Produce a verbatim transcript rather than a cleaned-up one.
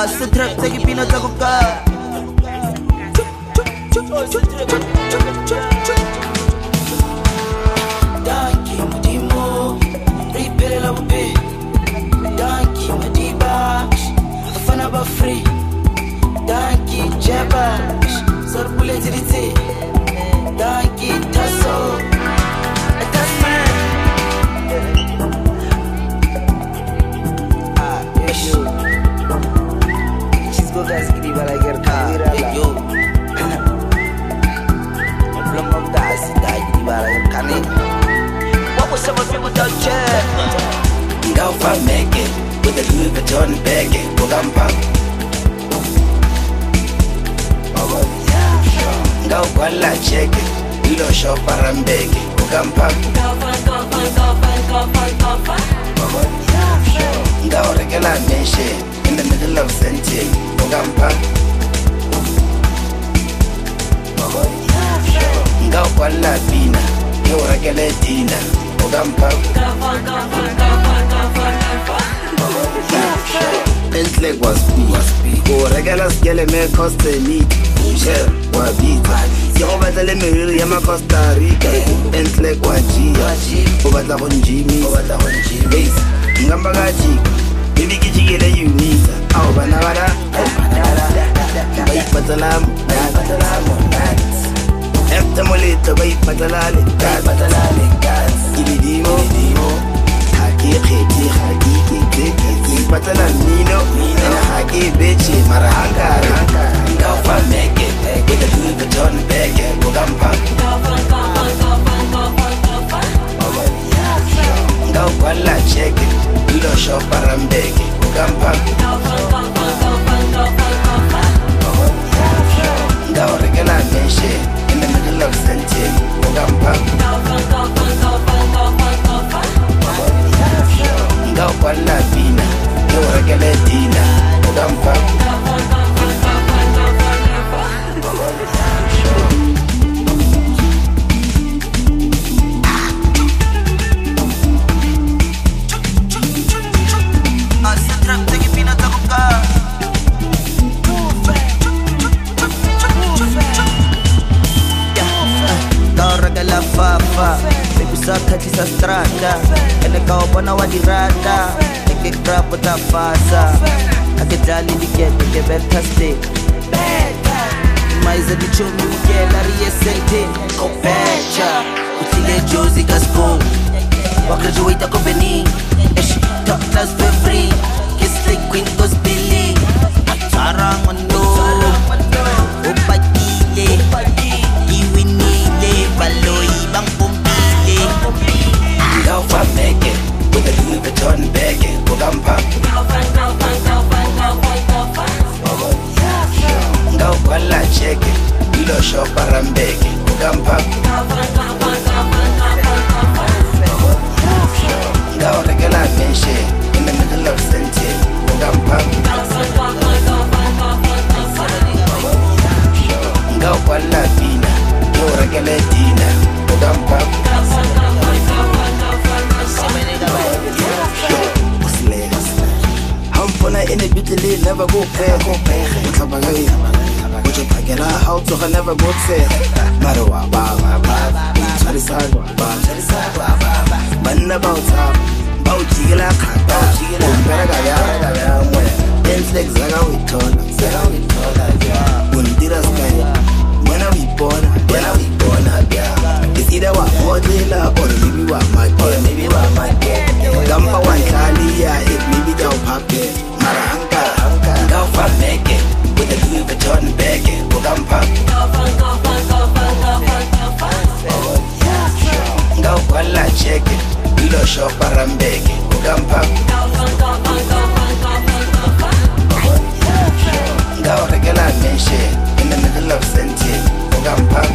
se trap tsa dipina tsa go ka Danki Modimo Ripere la bobe Danki Madiba Afana ba free Danki Jeba Sarbule Zirite Danki Tasso That's man Ah, yo She's go guys gidi bala gerka yo Problem of das da gidi bala gerka ne What was some people don't check Go for make it with the Louis Vuitton bag go gampa Go wala check it you don't shop arambege go gampa Go for go for go for go for go for Go regular nation in the middle of sentence go gampa Go wala bina yo regular dina go gampa Go for go for go for go for go for Bentley was speed go regular skele me coste ni share wa bita yo batla le meriri ya ma Costa Rica Bentley kwa G o batla go njimi o batla go njimi ngamba ga G bibi ke jigele unisa au bana bana bai patalam patalam Efta molito bai patalale patalale ibidimo ibidimo haki khiti haki kiti patalam nino na haki bechi maranga Go for make it with the Louis Vuitton bag go gampa Go for go for go for go for go for Go wala check it you don't shop arambege go gampa Go for go for go for go for go Go regular nation in the middle of sentence go gampa Go for go for go for go for Go wala bina yo regular dina go gampa Sa strada ene ka bona wa dirata ke grab ta fasa ake dali dikete ke fantastic mais di chomi ke la riesente ko pecha utile jozi casco wa graduate ko beni esh top class for free kiss the queen goes billy atara mando opakile iwinile baloi bang Go for make it with the Louis Vuitton bag go gampa Go for go for go for go for go for Go wala check it you don't shop arambege go gampa Go for go for go for go for Go regular nation in the middle of sentence go gampa Go for go for go for go for Go wala bina yo regular dina go gampa Go for go for go for Hampona ene bitele never go pay go pay utlabagayi ujo phakela how to never go say mara wa ba ba ba tsarisana ba tsarisana ba banna ba utsa ba ujigela khata ujigela mpera ga ya ga ya mwe Netflix zaga withola zaga withola ya undira sky when we born when we born ya it's either wa modela or maybe wa my or maybe wa my Gampa one Talia, it maybe down pape, Maranga, go for make it with the Louis Vuitton bag, go Gampa, go for go for go for go for Go wala check it, you don't shop arambege, go Gampa, go for go for go for go Go regular nation in the middle of sentence, go Gampa.